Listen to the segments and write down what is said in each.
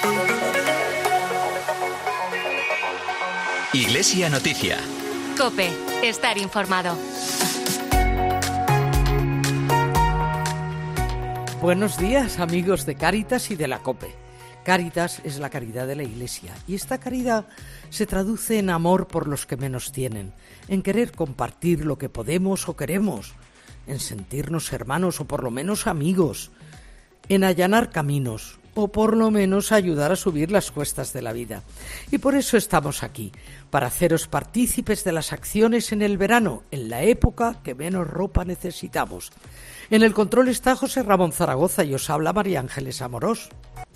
Iglesia Noticia. COPE. Estar informado. Buenos días, amigos de Cáritas y de la COPE. Cáritas es la caridad de la Iglesia y esta caridad se traduce en amor por los que menos tienen, en querer compartir lo que podemos o queremos, en sentirnos hermanos o por lo menos amigos, en allanar caminos o por lo menos ayudar a subir las cuestas de la vida. Y por eso estamos aquí, para haceros partícipes de las acciones en el verano, en la época que menos ropa necesitamos. En el control está José Ramón Zaragoza y os habla María Ángeles Amorós.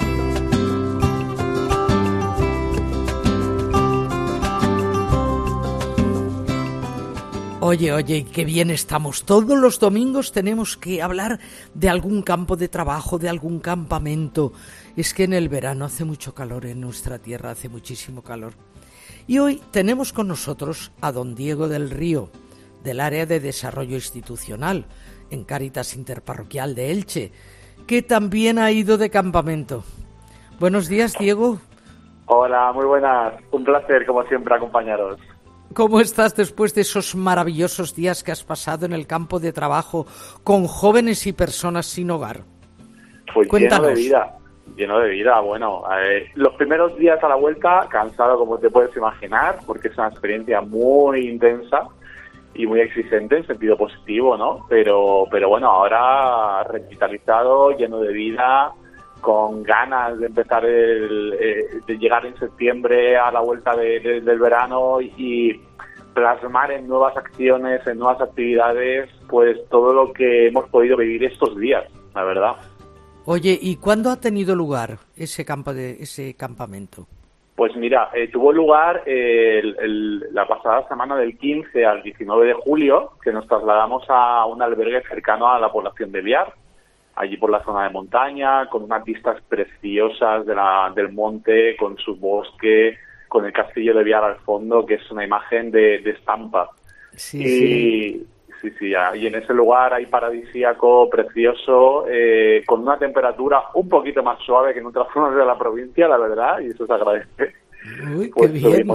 Oye, qué bien estamos. Todos los domingos tenemos que hablar de algún campo de trabajo, de algún campamento. Es que en el verano hace mucho calor en nuestra tierra, hace muchísimo calor. Y hoy tenemos con nosotros a don Diego del Río, del área de desarrollo institucional, en Cáritas Interparroquial de Elche, que también ha ido de campamento. Buenos días, Diego. Hola, muy buenas. Un placer, como siempre, acompañaros. ¿Cómo estás después de esos maravillosos días que has pasado en el campo de trabajo con jóvenes y personas sin hogar? Pues Cuéntanos. Lleno de vida. Bueno, los primeros días a la vuelta, cansado como te puedes imaginar, porque es una experiencia muy intensa y muy exigente en sentido positivo, ¿no? Pero bueno, ahora revitalizado, lleno de vida, con ganas de empezar de llegar en septiembre a la vuelta del verano y plasmar en nuevas acciones, en nuevas actividades, pues todo lo que hemos podido vivir estos días, la verdad. Oye, ¿y cuándo ha tenido lugar ese campamento? Pues mira, tuvo lugar la pasada semana del 15 al 19 de julio, que nos trasladamos a un albergue cercano a la población de Biar, allí por la zona de montaña, con unas vistas preciosas del monte, con su bosque, con el castillo de Biar al fondo, que es una imagen de estampa. Sí. Y en ese lugar hay paradisíaco, precioso, con una temperatura un poquito más suave que en otras zonas de la provincia, la verdad, y eso se agradece. Uy, pues qué bien.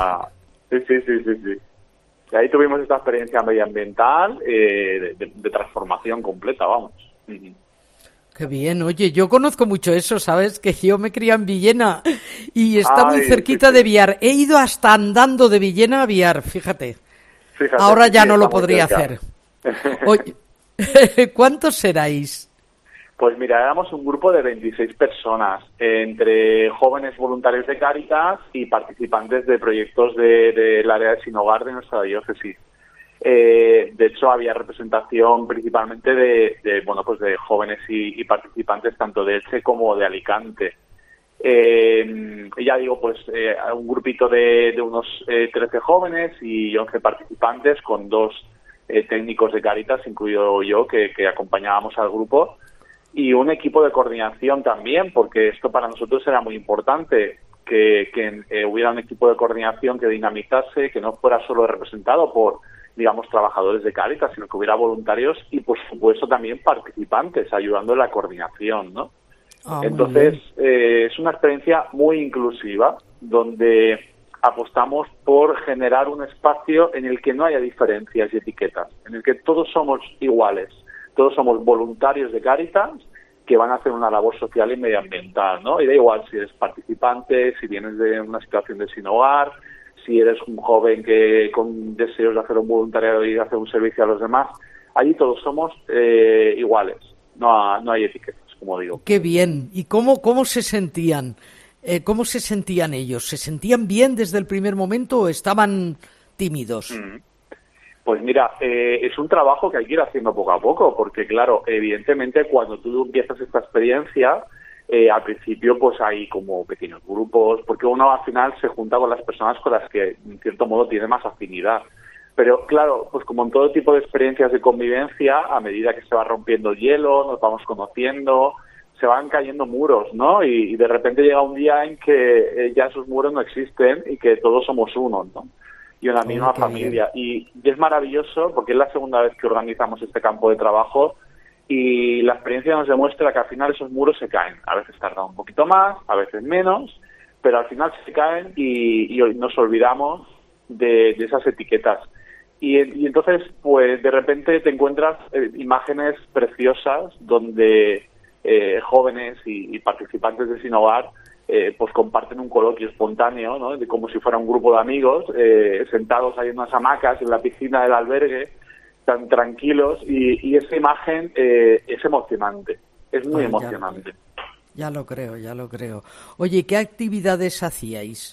Sí. Y ahí tuvimos esta experiencia medioambiental de transformación completa, vamos. Qué bien. Oye, yo conozco mucho eso, ¿sabes? Que yo me crié en Villena y está muy cerquita de Biar. He ido hasta andando de Villena a Biar, fíjate. Ahora ya no lo podría hacer. Oye, ¿cuántos seráis? Pues mira, éramos un grupo de 26 personas, entre jóvenes voluntarios de Cáritas y participantes de proyectos del área de Sin Hogar de nuestra diócesis. De hecho, había representación principalmente de jóvenes y participantes tanto de Elche como de Alicante. Ya digo, un grupito de unos 13 jóvenes y 11 participantes con 2 técnicos de Cáritas, incluido yo, que acompañábamos al grupo, y un equipo de coordinación también, porque esto para nosotros era muy importante, que hubiera un equipo de coordinación que dinamizase, que no fuera solo representado por, digamos, trabajadores de Cáritas, sino que hubiera voluntarios y, por supuesto, también participantes ayudando en la coordinación, ¿no? Entonces, es una experiencia muy inclusiva, donde apostamos por generar un espacio en el que no haya diferencias y etiquetas, en el que todos somos iguales, todos somos voluntarios de Cáritas que van a hacer una labor social y medioambiental, ¿no? Y da igual si eres participante, si vienes de una situación de sin hogar, si eres un joven que con deseos de hacer un voluntariado y de hacer un servicio a los demás, allí todos somos iguales, no hay etiquetas, como digo. Qué bien. ¿Y cómo se sentían? ¿Cómo se sentían ellos? ¿Se sentían bien desde el primer momento o estaban tímidos? Pues mira, es un trabajo que hay que ir haciendo poco a poco, porque claro, evidentemente cuando tú empiezas esta experiencia, al principio pues hay como pequeños grupos, porque uno al final se junta con las personas con las que en cierto modo tiene más afinidad. Pero claro, pues como en todo tipo de experiencias de convivencia, a medida que se va rompiendo el hielo, nos vamos conociendo, se van cayendo muros, ¿no? Y de repente llega un día en que ya esos muros no existen y que todos somos uno, ¿no? Y una misma familia. Y es maravilloso porque es la segunda vez que organizamos este campo de trabajo y la experiencia nos demuestra que al final esos muros se caen. A veces tardan un poquito más, a veces menos, pero al final se caen y nos olvidamos de esas etiquetas. Y entonces, pues de repente te encuentras imágenes preciosas donde jóvenes y participantes de Sin Hogar pues comparten un coloquio espontáneo, ¿no? De como si fuera un grupo de amigos sentados ahí en unas hamacas en la piscina del albergue, tan tranquilos, y esa imagen es emocionante, es muy emocionante. Ya lo creo. Oye, ¿qué actividades hacíais?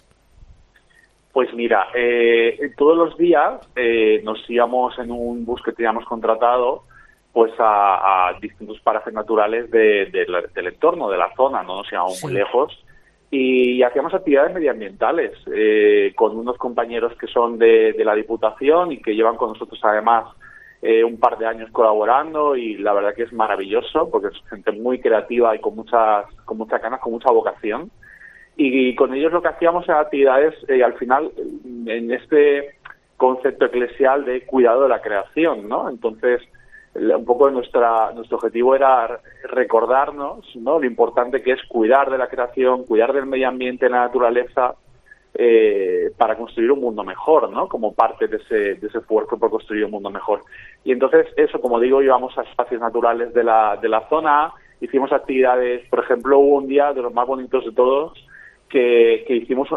Pues mira, todos los días nos íbamos en un bus que teníamos contratado pues a distintos parajes naturales del entorno, de la zona, no nos íbamos muy lejos, y hacíamos actividades medioambientales con unos compañeros que son de la Diputación y que llevan con nosotros además un par de años colaborando, y la verdad que es maravilloso porque es gente muy creativa y con muchas ganas, con mucha vocación. Y con ellos lo que hacíamos era actividades, al final, en este concepto eclesial de cuidado de la creación, ¿no? Entonces, un poco nuestro objetivo era recordarnos, ¿no?, lo importante que es cuidar de la creación, cuidar del medio ambiente, la naturaleza, para construir un mundo mejor, ¿no?, como parte de ese esfuerzo por construir un mundo mejor. Y entonces, eso, como digo, íbamos a espacios naturales de la zona, hicimos actividades, por ejemplo, hubo un día de los más bonitos de todos, que hicimos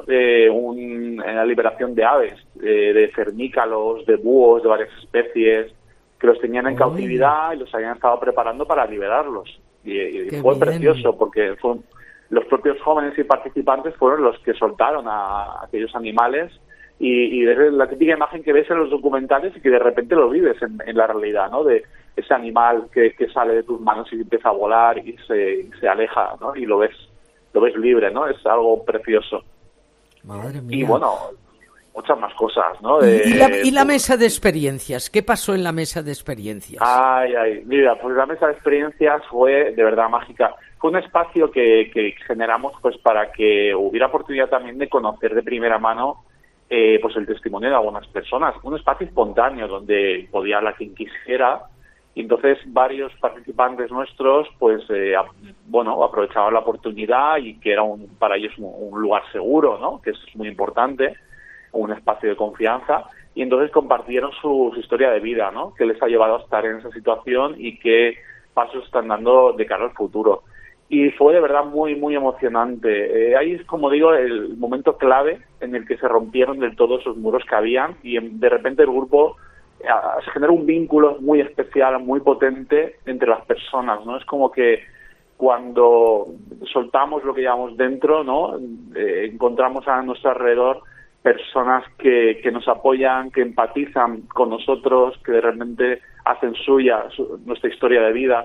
en la liberación de aves, de cernícalos, de búhos, de varias especies, que los tenían en cautividad y los habían estado preparando para liberarlos. Y fue precioso, porque los propios jóvenes y participantes fueron los que soltaron a aquellos animales, y es la típica imagen que ves en los documentales y que de repente lo vives en la realidad, ¿no?, de ese animal que sale de tus manos y empieza a volar y se aleja, ¿no?, y lo ves libre, ¿no? Es algo precioso. Madre mía. Y bueno, muchas más cosas, ¿no? ¿Y la mesa de experiencias? ¿Qué pasó en la mesa de experiencias? Mira, pues la mesa de experiencias fue de verdad mágica. Fue un espacio que generamos pues para que hubiera oportunidad también de conocer de primera mano pues el testimonio de algunas personas. Un espacio espontáneo donde podía hablar quien quisiera. Y entonces varios participantes nuestros pues aprovechaban la oportunidad, y que era para ellos un lugar seguro, ¿no?, que es muy importante, un espacio de confianza, y entonces compartieron su historia de vida, ¿no?, que les ha llevado a estar en esa situación y qué pasos están dando de cara al futuro. Y fue de verdad muy, muy emocionante. Ahí es, como digo, el momento clave en el que se rompieron del todo esos muros que habían, y de repente el grupo se genera un vínculo muy especial, muy potente entre las personas, ¿no? Es como que cuando soltamos lo que llevamos dentro, ¿no?, encontramos a nuestro alrededor personas que nos apoyan, que empatizan con nosotros, que de repente hacen suya nuestra historia de vida.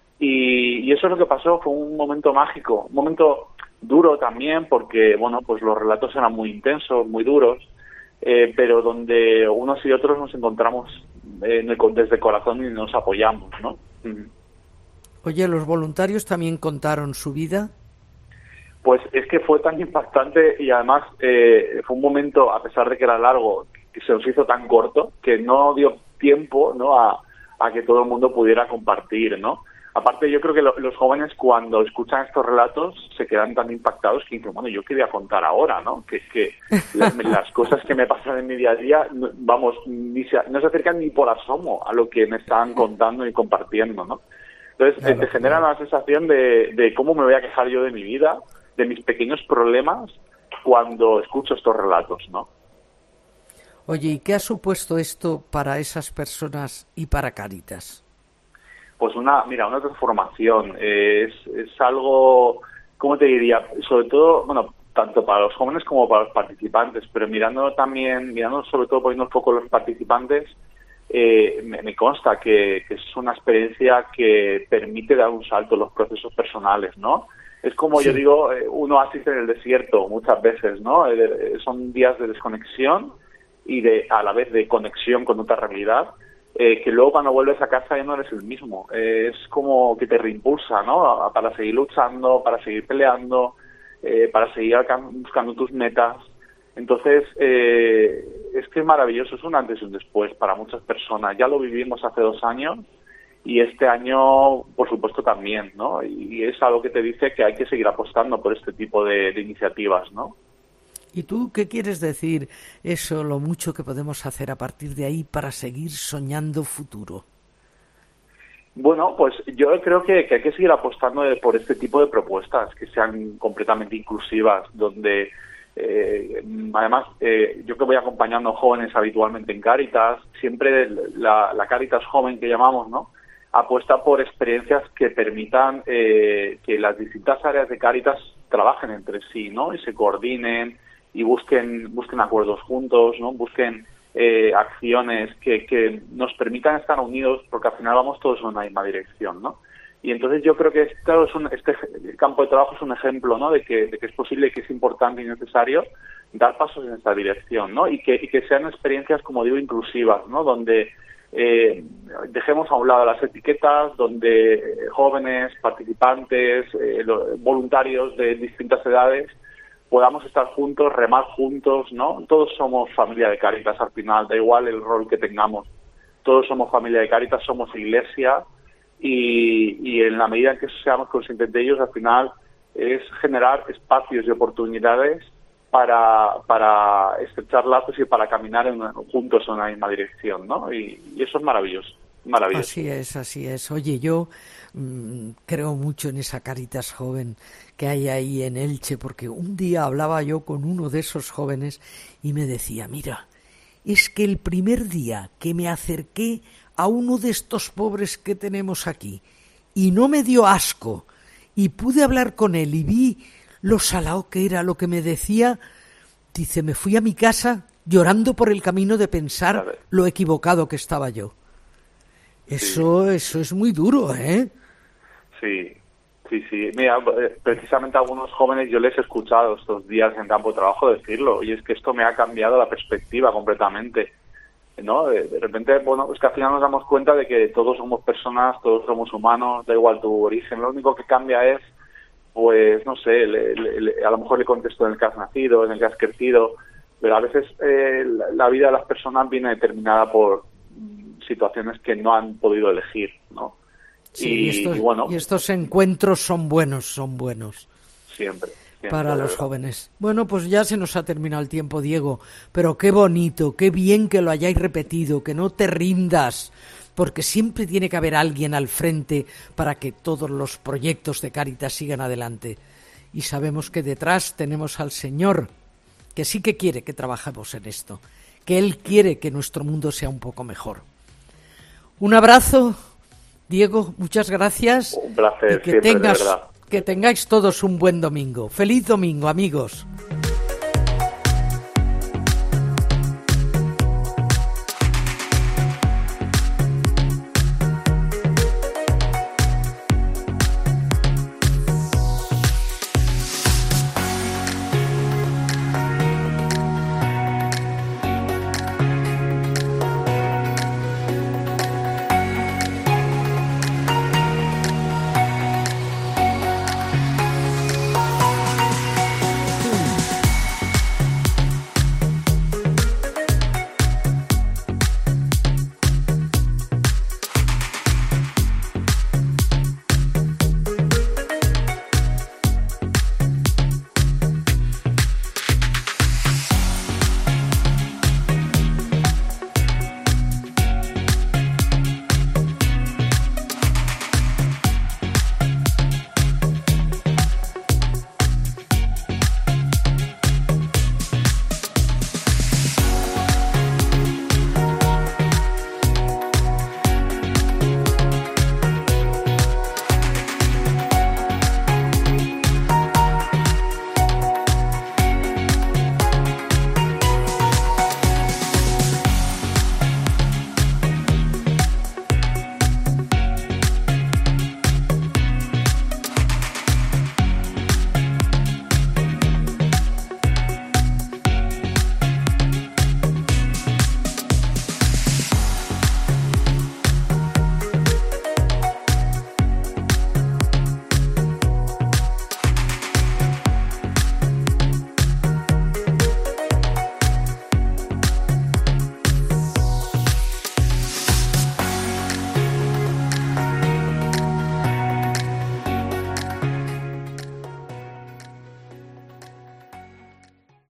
Y eso es lo que pasó. Fue un momento mágico, un momento duro también, porque bueno, pues los relatos eran muy intensos, muy duros, pero donde unos y otros nos encontramos desde el corazón y nos apoyamos, ¿no? Oye, ¿los voluntarios también contaron su vida? Pues es que fue tan impactante, y además fue un momento, a pesar de que era largo, que se nos hizo tan corto que no dio tiempo, ¿no?, a que todo el mundo pudiera compartir, ¿no? Aparte, yo creo que los jóvenes, cuando escuchan estos relatos, se quedan tan impactados que dicen, bueno, yo qué voy a contar ahora, ¿no? Que las cosas que me pasan en mi día a día, vamos, no se acercan ni por asomo a lo que me están contando y compartiendo, ¿no? Entonces, te genera la sensación de cómo me voy a quejar yo de mi vida, de mis pequeños problemas, cuando escucho estos relatos, ¿no? Oye, ¿y qué ha supuesto esto para esas personas y para Cáritas? Pues una transformación. Es algo, ¿cómo te diría? Sobre todo, bueno, tanto para los jóvenes como para los participantes, pero mirando sobre todo, poniendo el foco en los participantes, me consta que es una experiencia que permite dar un salto en los procesos personales, ¿no? Es como yo digo, un oasis en el desierto muchas veces, ¿no? Son días de desconexión y a la vez de conexión con otra realidad, que luego cuando vuelves a casa ya no eres el mismo. Es como que te reimpulsa, ¿no?, para seguir luchando, para seguir peleando, para seguir buscando tus metas. Entonces, es que es maravilloso, es un antes y un después para muchas personas. Ya lo vivimos hace 2 años y este año, por supuesto, también, ¿no? Y es algo que te dice que hay que seguir apostando por este tipo de iniciativas, ¿no? ¿Y tú qué quieres decir eso, lo mucho que podemos hacer a partir de ahí para seguir soñando futuro? Bueno, pues yo creo que hay que seguir apostando por este tipo de propuestas que sean completamente inclusivas, donde además yo que voy acompañando jóvenes habitualmente en Cáritas, siempre la Cáritas joven que llamamos, ¿no?, apuesta por experiencias que permitan que las distintas áreas de Cáritas trabajen entre sí, ¿no?, y se coordinen y busquen acuerdos juntos, ¿no?, busquen acciones que nos permitan estar unidos, porque al final vamos todos en una misma dirección, ¿no? Y entonces yo creo que este campo de trabajo es un ejemplo, ¿no?, de que es posible, que es importante y necesario dar pasos en esta dirección, ¿no? Y que sean experiencias, como digo, inclusivas, ¿no?, donde dejemos a un lado las etiquetas, donde jóvenes, participantes, voluntarios de distintas edades podamos estar juntos, remar juntos, ¿no? Todos somos familia de Cáritas al final, da igual el rol que tengamos. Todos somos familia de Cáritas, somos iglesia, y en la medida en que seamos conscientes de ellos, al final es generar espacios y oportunidades para estrechar lazos y para caminar juntos en una misma dirección, ¿no? Y eso es maravilloso, maravilloso. Así es. Oye, yo creo mucho en esa Cáritas joven que hay ahí en Elche, porque un día hablaba yo con uno de esos jóvenes y me decía, mira, es que el primer día que me acerqué a uno de estos pobres que tenemos aquí y no me dio asco y pude hablar con él y vi lo salado que era lo que me decía, dice, me fui a mi casa llorando por el camino de pensar lo equivocado que estaba yo. Eso es muy duro, ¿eh? Sí. Mira, precisamente a algunos jóvenes yo les he escuchado estos días en campo de trabajo decirlo, y es que esto me ha cambiado la perspectiva completamente, ¿no? De repente, bueno, es que al final nos damos cuenta de que todos somos personas, todos somos humanos, da igual tu origen, lo único que cambia es, pues, no sé, a lo mejor el contexto en el que has nacido, en el que has crecido, pero a veces la vida de las personas viene determinada por situaciones que no han podido elegir, ¿no? Sí, y bueno, y estos encuentros son buenos. Siempre, para los jóvenes. Bueno, pues ya se nos ha terminado el tiempo, Diego, pero qué bonito, qué bien que lo hayáis repetido, que no te rindas, porque siempre tiene que haber alguien al frente para que todos los proyectos de Cáritas sigan adelante. Y sabemos que detrás tenemos al Señor, que sí que quiere que trabajemos en esto, que Él quiere que nuestro mundo sea un poco mejor. Un abrazo, Diego, muchas gracias. Un placer, y que siempre, de verdad. Que tengáis todos un buen domingo. ¡Feliz domingo, amigos!